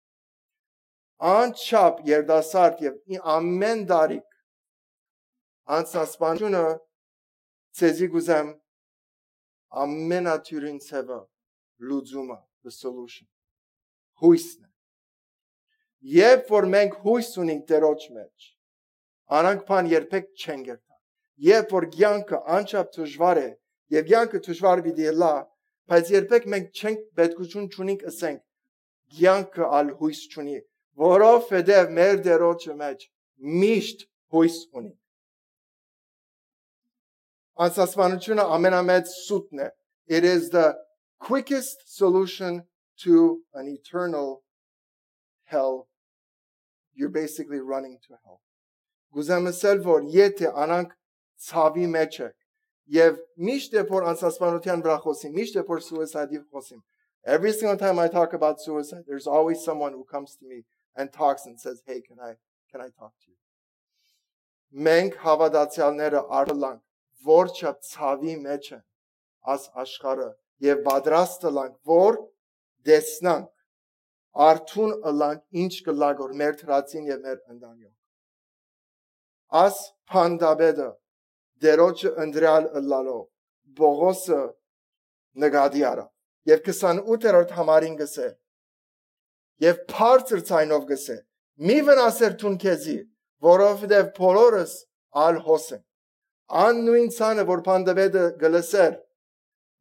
անչափ երդասարդ եւ ամեն դարիք անցնասպանությունը ցեզի գուզեմ ամենաթյուրին ցավը լուծումը the solution հույսն է Երբ որ մենք հույս ունենք Տերոջ մեջ անանք բան երբեք չեն գերտա Երբ որ կյանքը անչափ դժվար է եւ կյանքը դժվար պիտի լա բայց երբեք մենք չենք պետքություն չունենք ասենք կյանքը ալ հույս չունի որովհետեւ մեր Տերոջը մեջ միշտ հույս ունի Անցնասպանությունը ամենամեծ սուտն է It is the quickest solution to an eternal hell. You're basically running to hell. Գուզամսել որ եթե անանք ցավի մեջ եք եւ միշտ որ անցնասպանության վրա խոսիմ, միշտ որ suicide-ի խոսիմ. Every single time I talk about suicide, there's always someone who comes to me and talks and says, "Hey, can I talk to you?" Մենք հավատացյալները արլանք, որ չափ մեջ են, աս աշխարհը եւ պատրաստ լանք, որ դեսնանք, արթուն լանք, ինչ կլագոր մեր թրացին եւ մեր ընտանիք։ Աս փանդաբեդը դերոջը ընդրալ լալով, Բողոսը նկատի առավ եւ 28-րդ համարին գսե եւ բարձր ցայնով գսե մի վնասեր տուն քեզի որովհետեւ բոլորս ալ հոսեն ան նույն ցանը որ փանդաբեդը գլսեր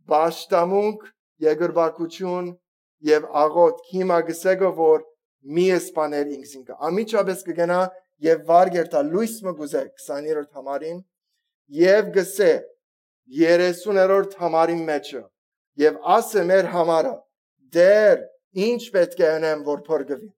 Բաշտամունք, երկրպագություն եւ աղոտ հիմա գսեգը որ մի սպաներ ինքսինքը ամիջապես կգնա եւ վարգերտա լույսը գուզե 20-րդ համարին եւ գսե 30-րդ համարին մեջը եւ ասե մեր համարը դեր ինչ պետք է անեմ որ փրկվի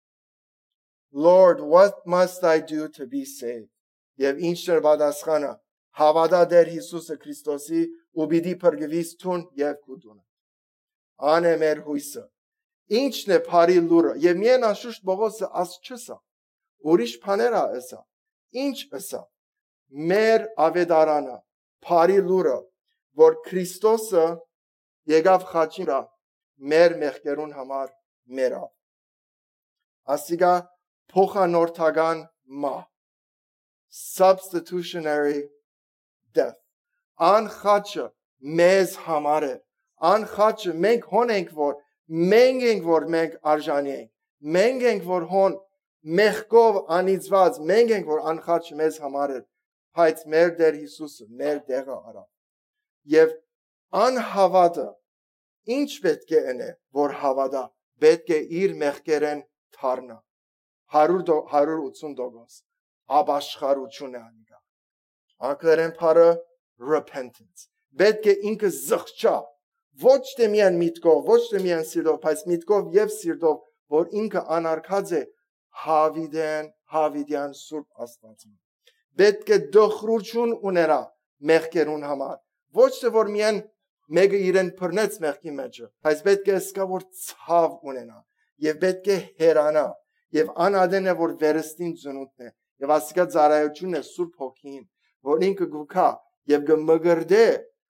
Lord what must I do to be saved եւ ինչն պատասխանը հավատա դեր Հիսուսը Քրիստոսի ու պիտի փրկվիս տուն եւ քուդուն անե մեր հույսը ինչն է բարի լուրը եւ միայն անշուշտ Պողոսը ասչսա ուրիշ բաներ ասա ինչ ասա մեր ավետարանը բարի լուրը որ Քրիստոսը եկավ խաչին վրա մեր մեղքերուն համար մեռավ ասիգա փոխանորդական մահ substitutionary death an խաչը մեզ համար է an խաչը մենք հոն ենք որ մենք արժանի ենք մենք ենք որ հոն մեղքով անիծված մենք ենք որ an խաչը մեզ համար է բայց մեր Տեր Հիսուսը մեր դեղը արավ եւ անհավատը ինչ պետք է անե որ հավատա պետք է իր մեղքերեն թարնա 180% ապաշխարություն է անի անգլերեն բառը repentance պետք է ինքը զղջա ոչ թե միայն միտքով ոչ թե միայն սիրտով բայց միտքով եւ սիրտով որ ինքը անարգած է հավիդյան սուրբ Աստվածին պետք է դխրություն ունենա մեղքերուն համար ոչ թե որ միայն մեկը իրեն բռնեց մեղքի մեջը բայց պետք է սկա որ ցավ ունենա եւ պետք է հերանա եւ անադեն է որ վերստին ծնունդն է եւ ասիկա ծառայությունն է սուրբ հոգին որ ինքը գուքա եւ գմգրդե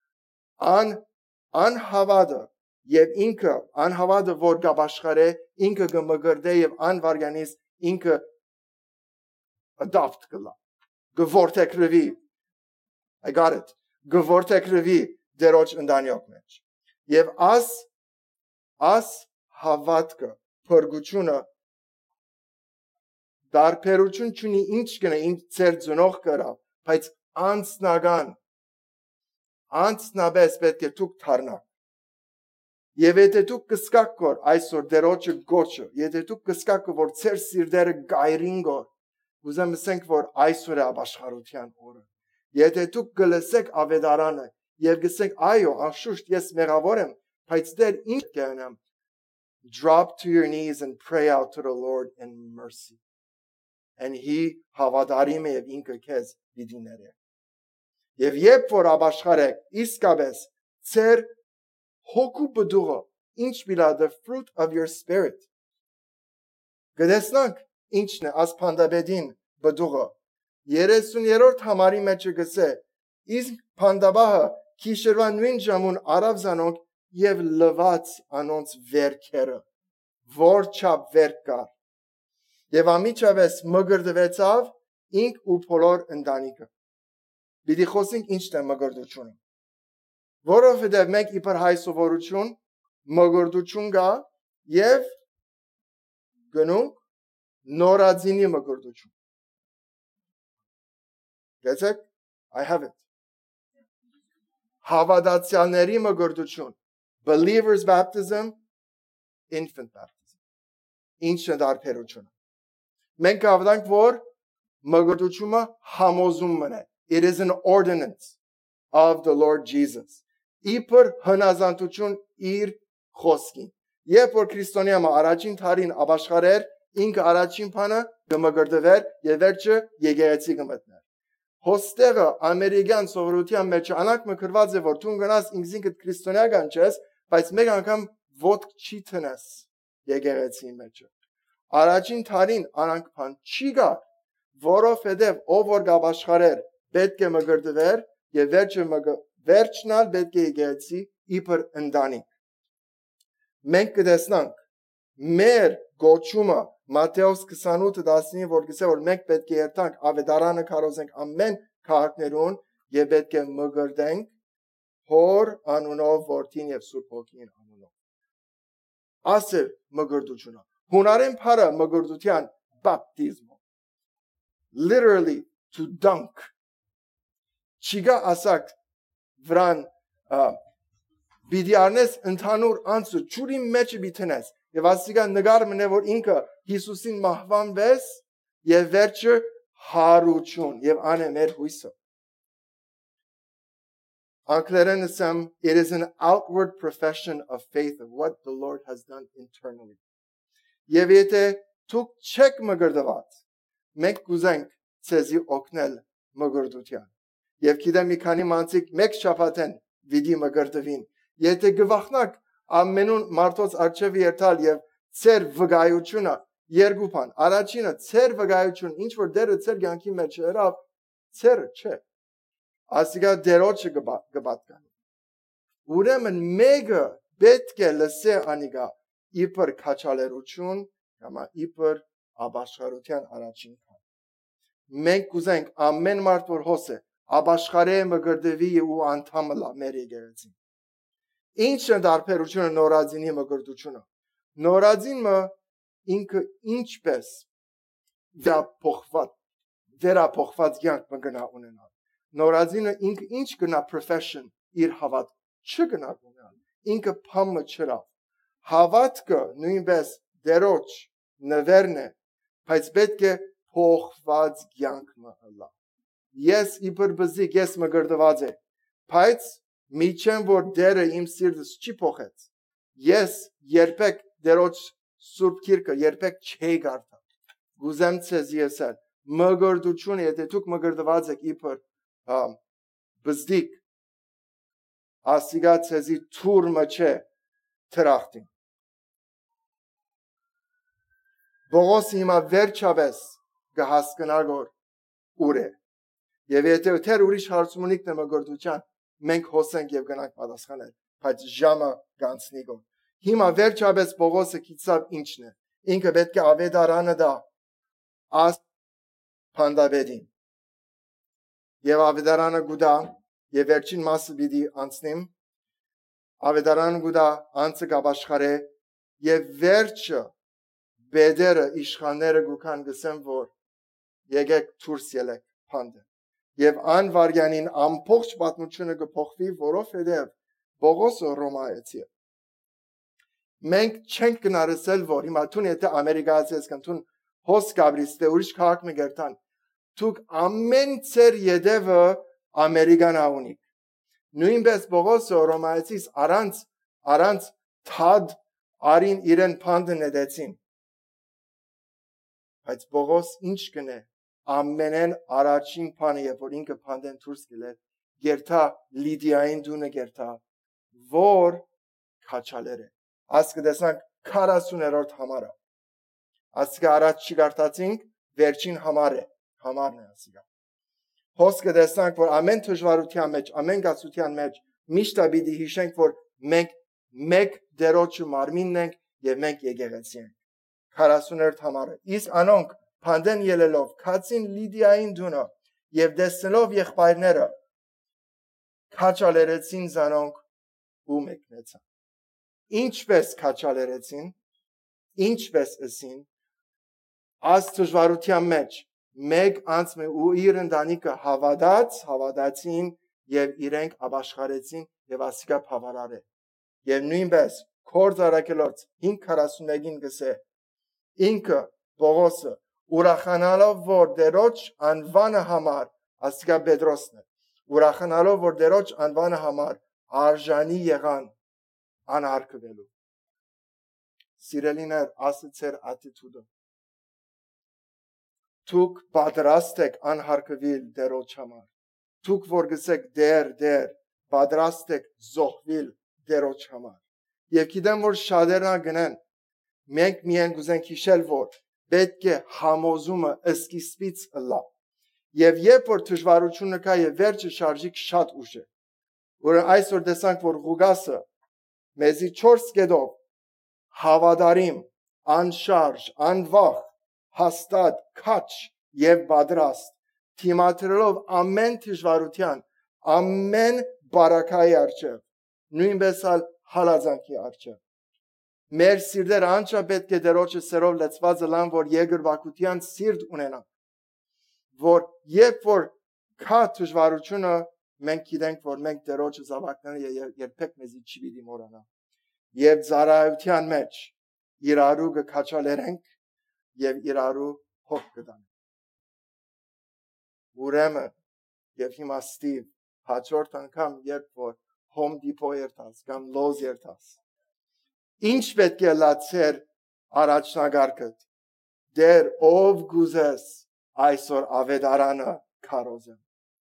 անհավատը եւ ինքը անհավատը որ գաբաշխարե ինքը գմգրդե եւ անվարգանից ինքը adopt կլա գորտեքրվի I got it գորտեքրվի դերոջ ընտանիք մեջ եւ աս հավատքը փրկությունը դարբերություն չունի ինչ կնա ինչ ծեր ծնող կրա բայց անցնաբես պետք է դուք թարնաք եւ եթե դուք կսկաք որ այսօր դերոջը գոչը եթե դուք կսկաք որ ծեր սիրտերը գայրին գոր ուզեմ ասենք որ այսօր է ապաշխարության օրը եթե դուք կլսեք ավետարանը եւ գսեք այո անշուշտ ես մեղավոր եմ բայց դեր ինչ կանեմ drop to your knees and pray out to the Lord in mercy and he հավատարիմ է եւ ինքը քեզ պիտի ներե եւ երբ որ ապաշխարեք իսկապես ծեր հոգու բդուղը ինչ բիլա the fruit of your spirit գտեսնանք ինչն է ասփանդաբեդին բդուղը 30-րդ համարի մեջ գսե իսկ փանդաբահը քիշերվա նույն ժամուն արավ զանոնք եւ լված անոնց վերքերը որ չափ վերք կար եւ ամիջապես մգրդվեցավ ինք ու բոլոր ընտանիքը Պիտի խոսենք ինչն է մգրդությունը որովհետև մենք իբր հայ սովորություն մգրդություն կա եւ գնունք նորածինի մգրդություն Գեցեք I have it հավատացյալների մգրդություն believers baptism infant baptism ինչն է դարբերությունը մենք հավատանք որ մգրդությունը համոզումն է It is an ordinance of the Lord Jesus. Իբր հնազանդություն իր խոսքին։ Երբ որ քրիստոնյամը առաջին տարին ապաշխարեր, ինքը առաջին բանը կմգրդվեր եւ վերջը եկեղեցի կմտներ։ Հոստեղը ամերիկյան սովորության մեջ անակ մկրված է որ դու գնաս ինքնիդ քրիստոնյական ես, բայց մեկ անգամ ոտք չի տնես եկեղեցի մեջ։ Առաջին տարին անանք բան չի գա, որովհետեւ ով որ ապաշխարեր պետք է մգրդվեր եւ վերջնալ պետք է եկեղեցի իբր ընտանիք մենք կտեսնանք մեր գոչումը Մատթեոս 28:19 որ գսե որ մենք պետք է երթանք ավետարանը քարոզենք ամեն քաղաքներուն եւ պետք է մգրդենք հոր անունով որդին եւ սուրբ հոգին անունով ասե մգրդությունը հունարեն բառը մգրդության բապտիզմ literally to dunk Չիգա ասակ վրան Բիդի արնես ընդհանուր անցը ճուրի մեջ բիտնես եւ ասիկա նգար մնե որ ինքը Հիսուսին մահվանվես եւ վերջը հարություն եւ անե մեր հույսը Անգլերեն ասեմ it is an outward profession of faith of what the Lord has done internally Եվ եթե դուք չեք մգրդված մենք կուզենք ցեզի օգնել մգրդության Եվ գիտեմ մի քանի մանցիկ մեկ շաբաթեն վիդի մգրդվին Եթե գվախնակ ամենուն մարդոց արչև երթալ եւ ծեր վգայությունը երկու բան առաջինը ծեր վգայություն ինչ որ դերը ծեր կյանքի մեջ երավ ծերը չէ ասիկա դերոջը գբատկանի ուրեմն մեկը պետք է լսե անիգա իբր քաչալերություն կամ իբր աբաշխարության առաջին բան մենք կուզենք ամեն մարդ որ հոսե աբաշխարե մգրդվի ու անդամը լա մեր եկեղեցին Ինչ է դարբերությունը նորածինի մգրդությունը նորածինը ինքը ինչպես վերափոխված կյանք մգնա ունենալ նորածինը ինքը ինչ գնա profession իր հավատ չգնա ունենալ ինքը փամը չրա հավատքը նույնպես դերոջ նվերն է բայց պետք է փոխված կյանք մնա ես իբր բզիկ ես մգրդված եմ բայց Միչեն որ դերը իմ սիրտս չի փոխեց ես երբեք դերոջ սուրբ քիրքը երբեք չի գարտա գուզեմ ցեզ եսել մգրդությունը եթե դուք մգրդված եք իբր բզդիկ ասիգա ցեզի թուրմը չէ տրախտին Բողոսը հիմա վերջապես կհասկանա որ ուր է եւ եթե թեր ուրիշ հարցում ունիք մգրդության մենք հոսենք եւ գնանք պատասխանել բայց ժամը կանցնի գոն հիմա վերջապես Պողոսը գիտավ ինչն է ինքը պետք է ավետարանը դա աս փանդաբեդին եւ ավետարանը գուտա եւ վերջին մասը պիտի անցնեմ ավետարանը գուտա անցը գաբաշխարե եւ վերջը բեդերը իշխանները գուքան գսեն որ եկեք դուրս ելեք փանդը Եվ անվարյանին ամբողջ պատմությունը կփոխվի, որովհետև Պողոսը Ռոմայացի է։ Մենք չենք գնարսել, որ հիմա թուն եթե Ամերիկայից ես կան հոս գաբրիս դե ուրիշ քաղաք մգերտան, դուք ամեն ծեր յետևը Ամերիկան ունիք։ Նույնպես Պողոսը Ռոմայացիս առանց թադ արին իրեն փանդը նետեցին։ Բայց Պողոս ինչ կնե Ամենեն առաջին բանը երբ որ ինքը փանդեն դուրս գելեր գերտա Լիդիային դունը գերտա որ քաչալեր է ասկը դեսանք 40-րդ համարը ասկը առաջ չգարտացինք վերջին համարն է ասկա հոսկը դեսանք որ ամեն դժվարության մեջ ամեն գացության մեջ միշտ պիտի հիշենք որ մենք մեկ դերոջը մարմինն ենք եւ մենք եկեղեցի ենք 40-րդ համարը իսկ անոնք Փանդեն ելելով քացին Լիդիային դունը եւ դեսնելով եղբայրները քաչալերեցին զանոնք ու մեկնեցան ինչպես քաչալերեցին ինչպես ասին աստուժվարության մեջ մեկ անցմե ու իր ընտանիքը հավատացին եւ իրենք աբաշխարեցին եւ ասիկա բավարար է եւ նույնպես կորձարակելոց 5:41-ին գսե ինքը Պողոսը ուրախանալով որ դերոջ անվանը համար ասիկա Պետրոսն է ուրախանալով որ դերոջ անվանը համար արժանի եղան անհարկվելու Սիրելիներ ասացեր attitude Դուք պատրաստ եք անհարկվել դերոջ համար Դուք որ գսեք դեր պատրաստ եք զոհվել դերոջ համար Եվ գիտեմ որ շատերն գնան մենք միայն գուզենք հիշել որ պետք է համոզումը սկիզբից լա եւ երբ որ դժվարությունը կա եւ վերջը շարժիկ շատ ուշ է որ այսօր տեսանք որ Ղուգասը մեզի 4 կետով հավատարիմ անշարժ անվախ հաստատ քաչ եւ պատրաստ թիմադրելով ամեն դժվարության ամեն բարակայի արժեվ նույնպես հալածանքի արժեվ Մեր սիրտերը անչափ է դերոջը սերով լեցված լան, որ երկրվակության սիրտ ունենան, որ երբ որ քա դժվարությունը մենք գիտենք, որ մենք Տերոջը զավակները երբեք մեզի չի պիտի մոռանա։ Եվ ծառայության մեջ իրարու կքաչալերենք եւ իրարու հոգ կտանք։ Ուրեմն եւ հիմա Ստիվ հաջորդ անգամ երբ որ Home Depot երթաս կամ Lowe's երթաս, ինչ պետք է լացեր առաջնագարկդ, դեր ով գուզես այսօր ավետարանը քարոզեմ։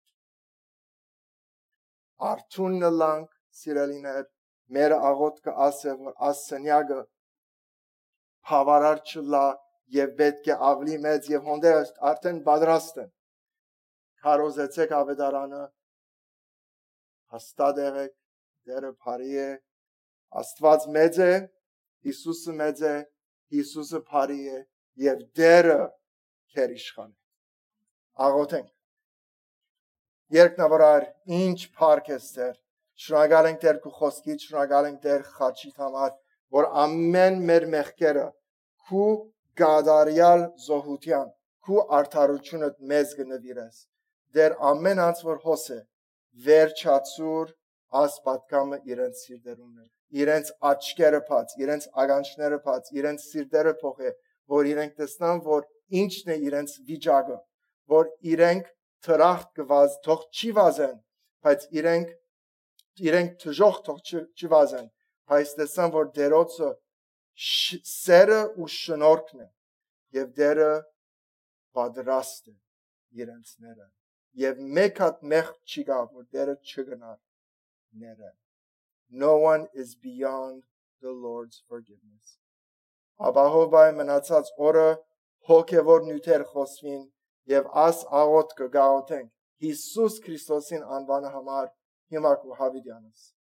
Արթունը լանք սիրելիներ, մեր աղոթքը ասե որ ասենյակը բավարար չլա եւ պետք է ավելի մեծ եւ հոնդեր արդեն պատրաստ են։ Քարոզեցեք ավետարանը, հաստատ եղեք, դերը բարի է, Աստված մեծ է, Հիսուսը մեծ է, Հիսուսը բարի է եւ դերը քեր իշխան է։ Աղոթենք։ Երկնավորար, ինչ փառք ես Տեր, շնորհակալ ենք Տեր քո խոսքից, շնորհակալ ենք Տեր խաչիդ համար, որ ամեն մեր մեղքերը քու գադարյալ զոհության, քու արդարությունը մեզ կնվիրես։ Դեր ամեն անց որ հոսե, վերջացուր ասպատկամը իրենց սիրտերումն է, իրենց աչքերը բաց, իրենց ականջները բաց, իրենց սիրտերը փոխե, որ իրենք տեսնան, որ ինչն է իրենց վիճակը, որ իրենք թրախտ կվազ թող չի վազեն, բայց իրենք թժող թող չի վազեն, բայց տեսան, որ դերոցը սերը ու շնորհքն է, եւ դերը պատրաստ է իրենցները, եւ մեկ հատ մեղ չի գա, որ դերը չգնար ները։ No one is beyond the Lord's forgiveness. Աբահովայ մնացած օրը հոգևոր նյութեր խոսվին եւ աս աղոթքը գաղութենք Հիսուս Քրիստոսին անվանը համար հիմա քո հավիտյանս